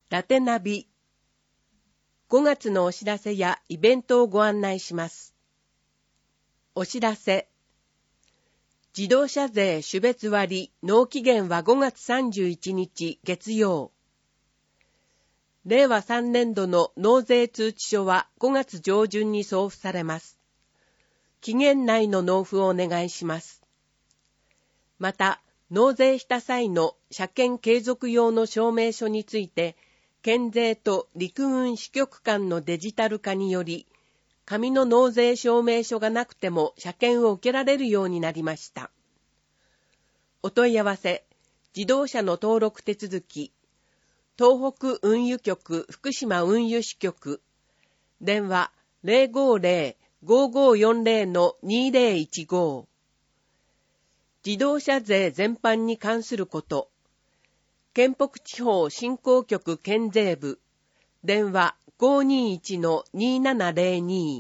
ラテナビ。5月のお知らせやイベントをご案内します。お知らせ。自動車税種別割納期限は5月31日月曜。令和3年度の納税通知書は5月上旬に送付されます。期限内の納付をお願いします。また、納税した際の車検継続用の証明書について、県税と陸運支局間のデジタル化により、紙の納税証明書がなくても車検を受けられるようになりました。お問い合わせ、自動車の登録手続き、東北運輸局福島運輸支局、電話 050-5540-2015。自動車税全般に関すること、県北地方振興局県税部、電話 521-2702。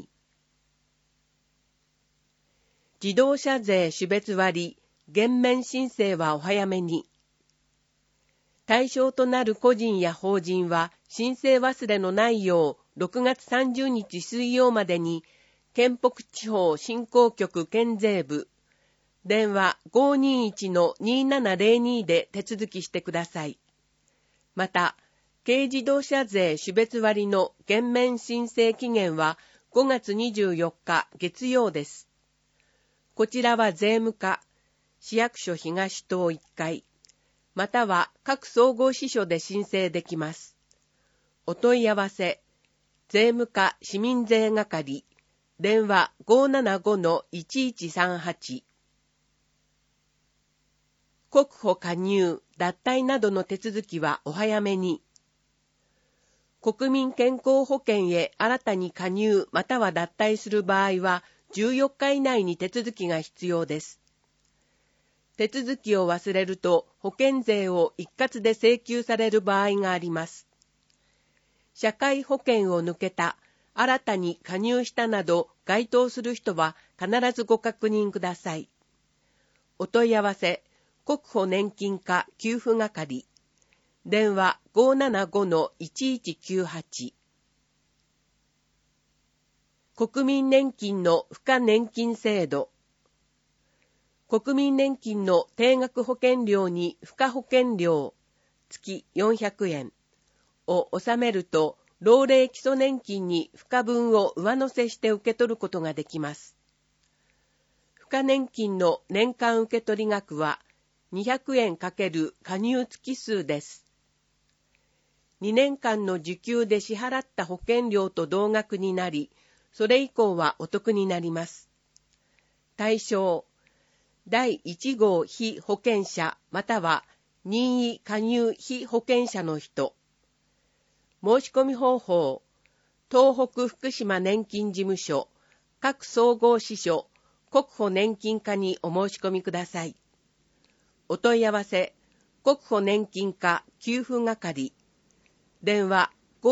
自動車税種別割、減免申請はお早めに。対象となる個人や法人は申請忘れのないよう6月30日水曜までに県北地方振興局県税部電話 521-2702 で手続きしてください。また、軽自動車税種別割の減免申請期限は5月24日月曜です。こちらは税務課、市役所東棟1階、または各総合支所で申請できます。お問い合わせ、税務課市民税係、電話 575-1138。国保加入、脱退などの手続きはお早めに。国民健康保険へ新たに加入または脱退する場合は14日以内に手続きが必要です。手続きを忘れると保険税を一括で請求される場合があります。社会保険を抜けた、新たに加入したなど該当する人は必ずご確認ください。お問い合わせ、国保年金課給付係、電話 575-1198。国民年金の付加年金制度。国民年金の定額保険料に付加保険料月400円を納めると、老齢基礎年金に付加分を上乗せして受け取ることができます。付加年金の年間受取額は200円×加入月数です。2年間の受給で支払った保険料と同額になり、それ以降はお得になります。対象、第1号被保険者または任意加入被保険者の人。申し込み方法、東北福島年金事務所、各総合支所、国保年金課にお申し込みください。お問い合わせ、国保年金課給付係、電話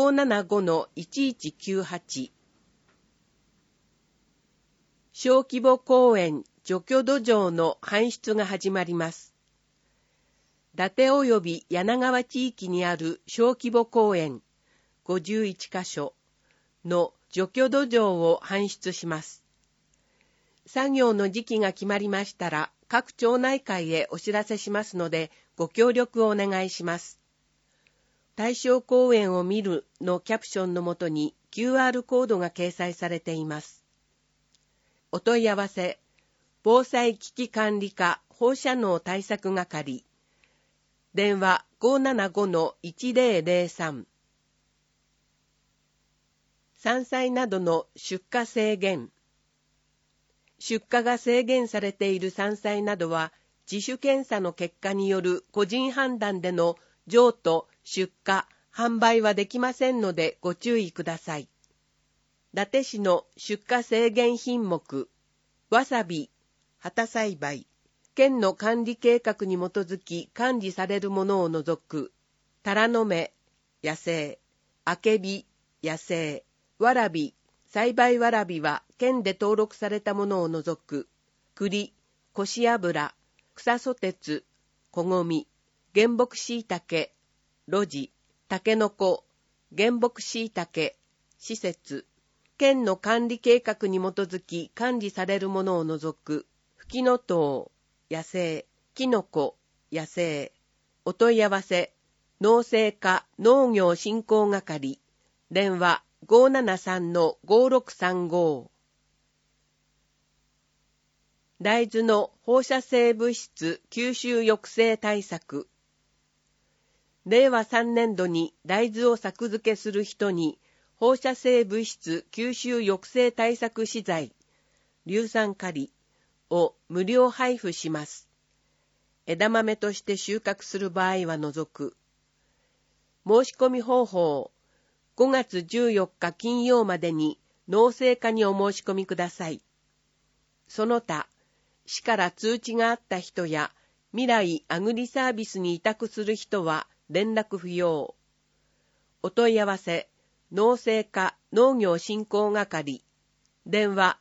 575-1198。小規模公園除去土壌の搬出が始まります。伊達及び柳川地域にある小規模公園51カ所の除去土壌を搬出します。作業の時期が決まりましたら、各町内会へお知らせしますので、ご協力をお願いします。対象公園を見るのキャプションのもとに QR コードが掲載されています。お問い合わせ、防災危機管理課放射能対策係、電話 575-1003。山菜などの出荷制限。出荷が制限されている山菜などは、自主検査の結果による個人判断での譲渡、出荷、販売はできませんのでご注意ください。伊達市の出荷制限品目、わさび、旗栽培、県の管理計画に基づき管理されるものを除く、タラの芽、野生、あけび、野生、わらび、栽培わらびは県で登録されたものを除く、栗、こし油、草ソテツ、こごみ、原木しいたけ、露地、 タケノコ、原木椎茸、施設、県の管理計画に基づき管理されるものを除く、フキノトウ、野生、キノコ、野生、お問い合わせ、農政課農業振興係、電話 573-5635。大豆の放射性物質吸収抑制対策。令和3年度に大豆を作付けする人に放射性物質吸収抑制対策資材、硫酸カリを無料配布します。枝豆として収穫する場合は除く。申し込み方法、5月14日金曜までに農政課にお申し込みください。その他、市から通知があった人や未来アグリサービスに委託する人は連絡不要。お問い合わせ、農政課農業振興係、電話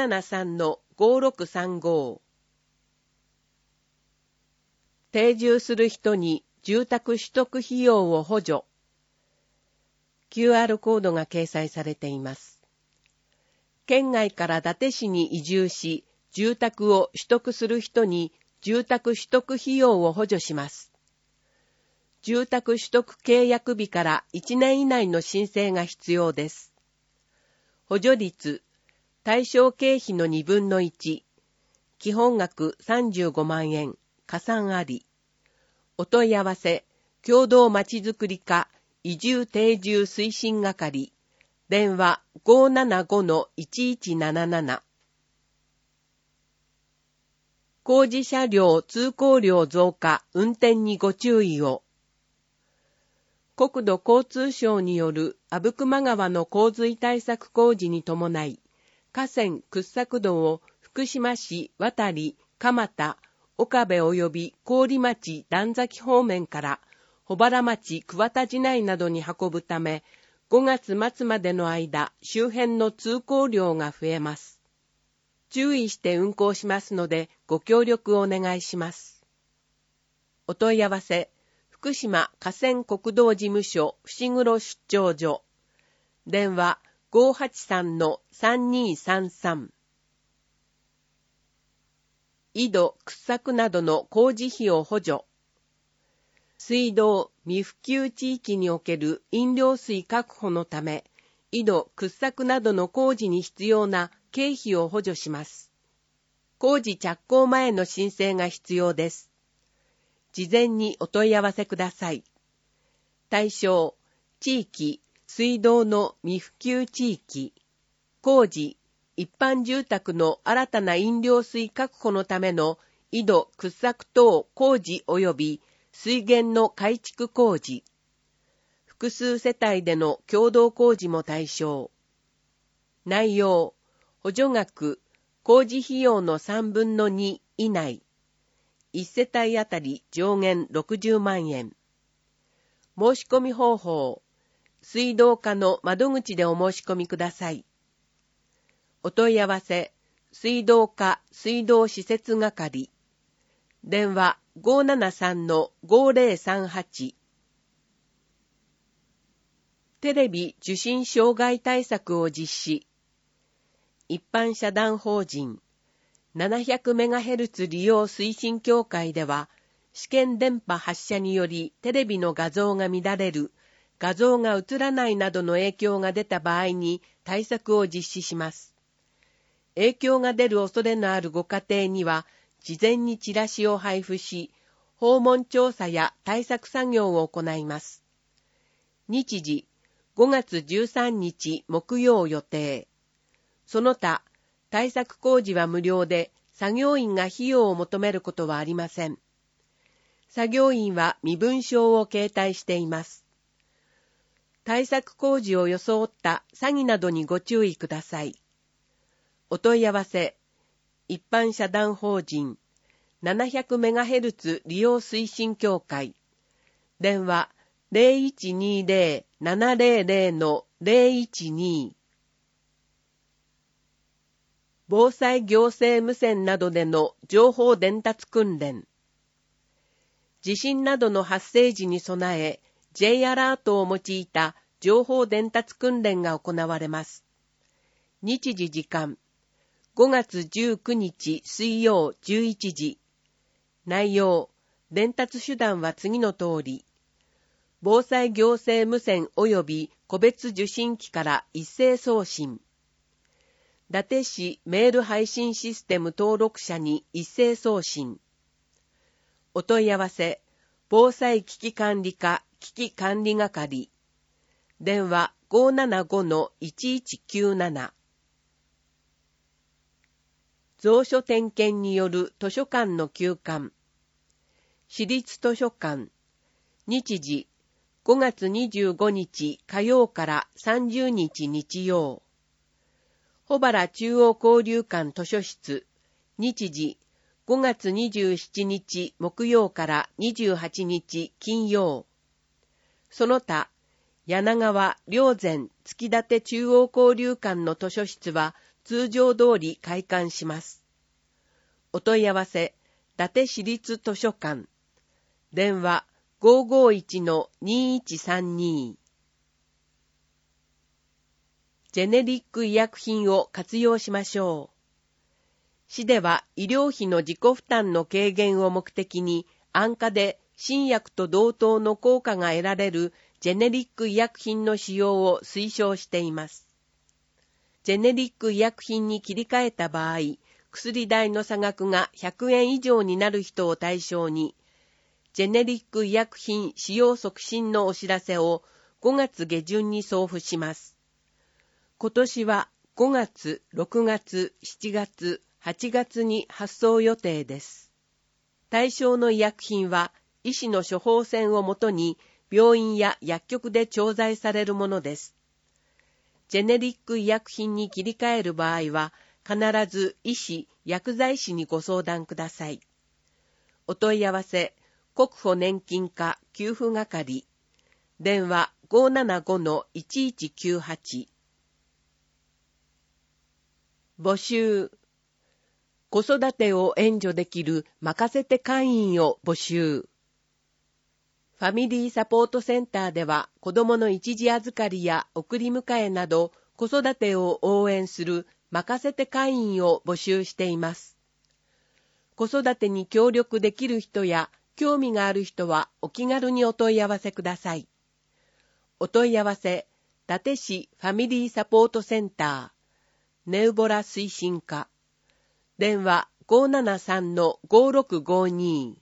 573-5635。定住する人に住宅取得費用を補助。QR コードが掲載されています。県外から伊達市に移住し、住宅を取得する人に住宅取得費用を補助します。住宅取得契約日から1年以内の申請が必要です。補助率、対象経費の2分の1、基本額35万円、加算あり。お問い合わせ、共同まちづくり課移住定住推進係、電話 575-1177。工事車両通行量増加、運転にご注意を。国土交通省による阿武隈川の洪水対策工事に伴い、河川掘削道を福島市渡り、蒲田、岡部及び郡町段崎方面から保原町桑田市内などに運ぶため、5月末までの間、周辺の通行量が増えます。注意して運行しますので、ご協力をお願いします。お問い合わせ、福島河川国道事務所伏黒出張所。電話 583-3233。井戸掘削などの工事費を補助。水道未普及地域における飲料水確保のため、井戸掘削などの工事に必要な経費を補助します。工事着工前の申請が必要です。事前にお問い合わせください。対象、地域、水道の未普及地域、工事、一般住宅の新たな飲料水確保のための井戸掘削等工事及び水源の改築工事、複数世帯での共同工事も対象。内容、補助額、工事費用の3分の2以内。1世帯あたり上限60万円。申し込み方法、水道課の窓口でお申し込みください。お問い合わせ、水道課水道施設係。電話 573-5038。テレビ受信障害対策を実施。一般社団法人 700MHz 利用推進協会では、試験電波発射によりテレビの画像が乱れる、画像が映らないなどの影響が出た場合に対策を実施します。影響が出る恐れのあるご家庭には、事前にチラシを配布し、訪問調査や対策作業を行います。日時、5月13日木曜予定。その他、対策工事は無料で、作業員が費用を求めることはありません。作業員は身分証を携帯しています。対策工事を装った詐欺などにご注意ください。お問い合わせ、一般社団法人 700MHz 利用推進協会。電話 0120-700-012。防災行政無線などでの情報伝達訓練。地震などの発生時に備え、 J アラートを用いた情報伝達訓練が行われます。日時時間、5月19日水曜11時。内容、伝達手段は次の通り。防災行政無線及び個別受信機から一斉送信。伊達市メール配信システム登録者に一斉送信。お問い合わせ、防災危機管理課危機管理係。電話 575-1197。蔵書点検による図書館の休館。市立図書館。日時、5月25日火曜から30日日曜。保原中央交流館図書室。日時、5月27日木曜から28日金曜。その他、柳川、霊山、月立中央交流館の図書室は通常通り開館します。お問い合わせ、伊達市立図書館。電話 551-2132。ジェネリック医薬品を活用しましょう。市では医療費の自己負担の軽減を目的に安価で新薬と同等の効果が得られるジェネリック医薬品の使用を推奨しています。ジェネリック医薬品に切り替えた場合、薬代の差額が100円以上になる人を対象に、ジェネリック医薬品使用促進のお知らせを5月下旬に送付します。今年は5月、6月、7月、8月に発送予定です。対象の医薬品は医師の処方箋をもとに病院や薬局で調剤されるものです。ジェネリック医薬品に切り替える場合は必ず医師・薬剤師にご相談ください。お問い合わせ、国保年金課給付係。電話 575-1198。募集。子育てを援助できる任せて会員を募集。ファミリーサポートセンターでは子どもの一時預かりや送り迎えなど子育てを応援する任せて会員を募集しています。子育てに協力できる人や興味がある人はお気軽にお問い合わせください。お問い合わせ、伊達市ファミリーサポートセンター、ネウボラ推進課。電話 573-5652。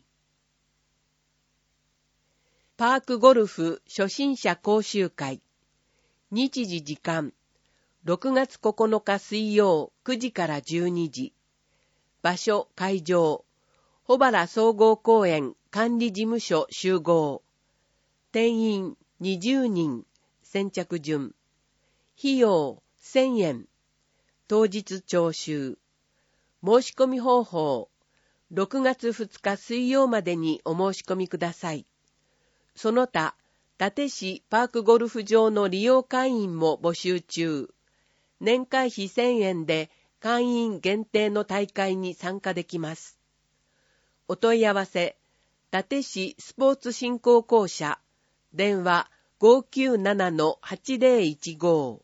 パークゴルフ初心者講習会。日時時間、6月9日水曜9時から12時。場所会場、保原総合公園管理事務所集合。定員20人、先着順。費用1000円。当日徴収。申し込み方法、6月2日水曜までにお申し込みください。その他、伊達市パークゴルフ場の利用会員も募集中。年会費1000円で会員限定の大会に参加できます。お問い合わせ、伊達市スポーツ振興公社、電話 597-8015。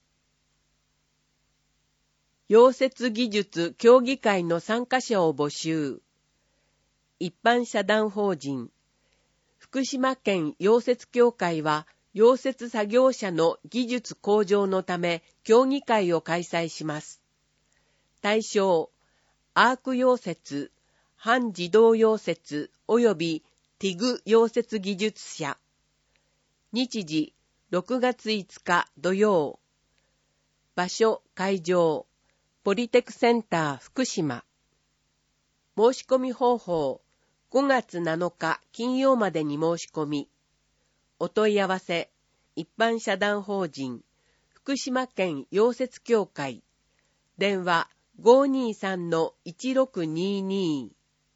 溶接技術協議会の参加者を募集。一般社団法人。福島県溶接協会は、溶接作業者の技術向上のため、協議会を開催します。対象、アーク溶接、半自動溶接及びティグ溶接技術者。日時、6月5日土曜。場所、会場。ポリテクセンター福島。申し込み方法、5月7日金曜までに申し込み。お問い合わせ、一般社団法人、福島県溶接協会。電話 523-1622。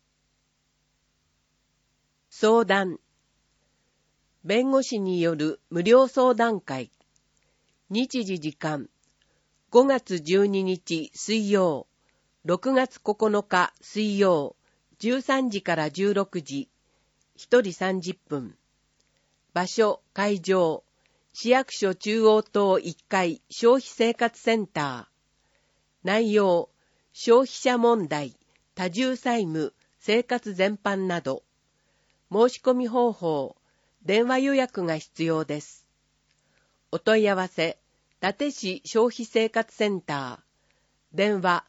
相談。弁護士による無料相談会。日時時間。5月12日水曜、6月9日水曜、13時から16時、1人30分。 場所、会場、市役所中央棟1階消費生活センター。内容、消費者問題、多重債務、生活全般など。申し込み方法、電話予約が必要です。お問い合わせ、伊達市消費生活センター。電話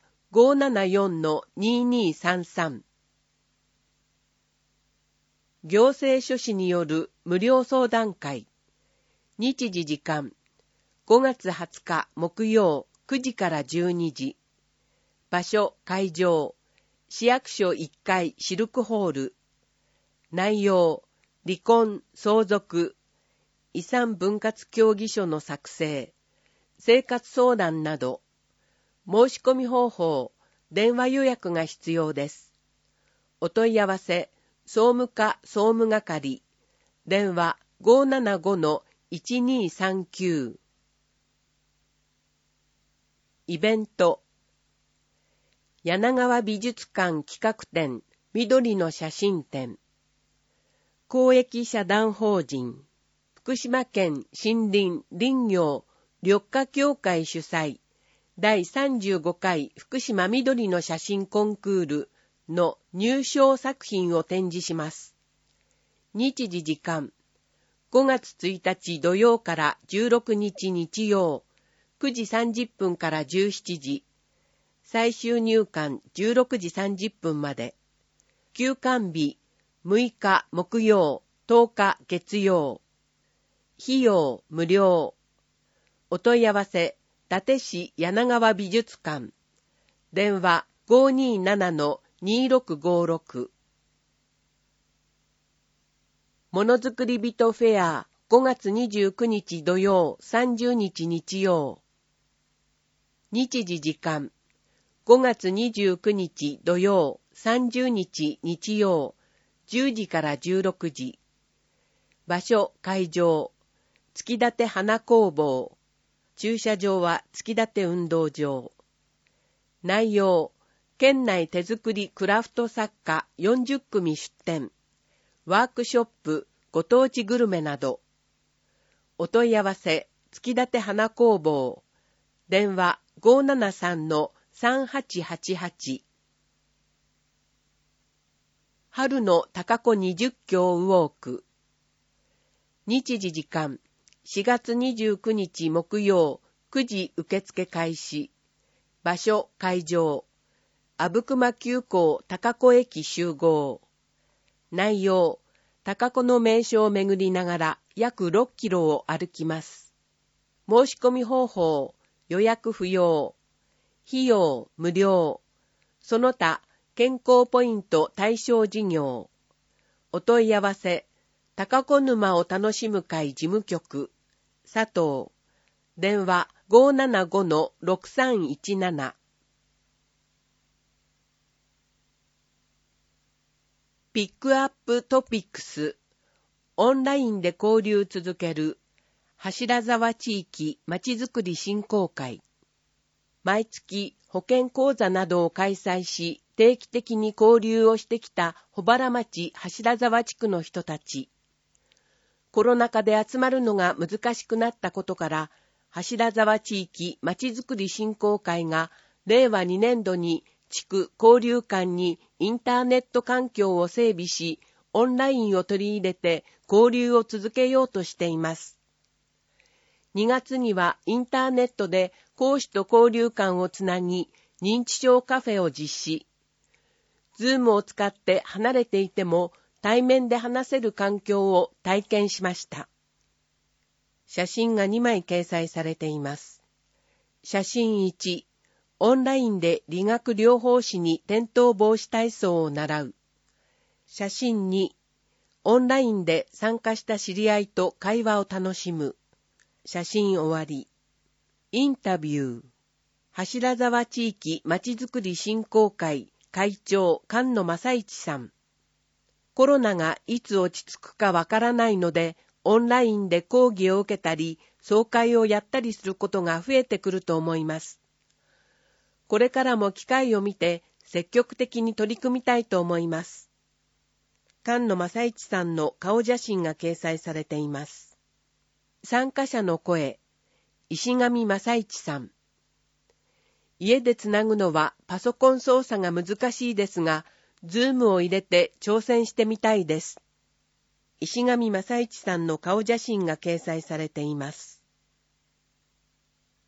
574-2233。行政書士による無料相談会。日時時間、5月20日木曜9時から12時。場所、会場、市役所1階シルクホール。内容、離婚、相続、遺産分割協議書の作成、生活相談など。申し込み方法、電話予約が必要です。お問い合わせ、総務課総務係、電話 575-1239。イベント、柳川美術館企画展、緑の写真展。公益社団法人、福島県森林林業緑化協会主催、第35回福島緑の写真コンクールの入賞作品を展示します。日時時間、5月1日土曜から16日日曜、9時30分から17時、最終入館16時30分まで。休館日、6日木曜、10日月曜。費用無料。お問い合わせ、伊達市柳川美術館。電話 527-2656。ものづくり人フェア5月29日土曜30日日曜。日時時間、5月29日土曜30日日曜10時から16時。場所、会場、月立花工房。駐車場は月立運動場。内容、県内手作りクラフト作家40組出展。ワークショップ、ご当地グルメなど。お問い合わせ、月立花工房。電話 573-3888。春の高子20郷ウォーク。日時時間、4月29日木曜9時受付開始。場所、会場、阿武隈急行高子駅集合。内容、高子の名所を巡りながら約6キロを歩きます。申し込み方法、予約不要。費用無料。その他、健康ポイント対象事業。お問い合わせ、高子沼を楽しむ会事務局、佐藤。電話 575-6317。ピックアップトピックス。オンラインで交流続ける柱沢地域まちづくり振興会。毎月保健講座などを開催し、定期的に交流をしてきた保原町柱沢地区の人たち。コロナ禍で集まるのが難しくなったことから、柱沢地域まちづくり振興会が令和2年度に地区交流館にインターネット環境を整備し、オンラインを取り入れて交流を続けようとしています。2月にはインターネットで講師と交流館をつなぎ、認知症カフェを実施。Zoom を使って離れていても対面で話せる環境を体験しました。写真が2枚掲載されています。写真1、オンラインで理学療法士に転倒防止体操を習う。写真2、オンラインで参加した知り合いと会話を楽しむ。写真終わり。インタビュー。柱沢地域まちづくり振興会会長菅野正一さん。コロナがいつ落ち着くかわからないので、オンラインで講義を受けたり、総会をやったりすることが増えてくると思います。これからも機会を見て積極的に取り組みたいと思います。 菅野正一さんの顔写真が掲載されています。参加者の声、石上正一さん。家でつなぐのはパソコン操作が難しいですが、ズームを入れて挑戦してみたいです。石上正一さんの顔写真が掲載されています。